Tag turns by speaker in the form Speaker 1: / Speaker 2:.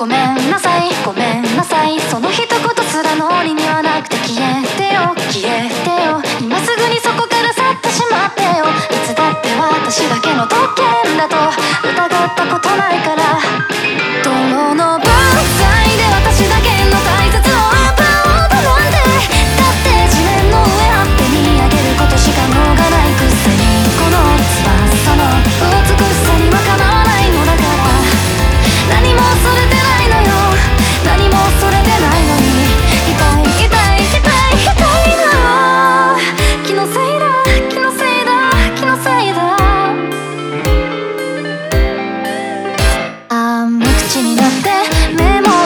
Speaker 1: ごめんなさいごめんなさい、その一言すら脳裏にはなくて、消えてよ消えてよ、今すぐにそこから去ってしまってよ。いつだって私だけの特権だと疑ったことないから。泥の分際で私だけの大切を奪おうとなんて、だって地面の上あって見上げることしか能がないくせに、この翼の美しさにはかなわないのだから。何もそれてないのよ、何もそれてないのに、痛い痛い痛い痛いな。気のせいだ気のせいだ気のせいだ。無口になって目も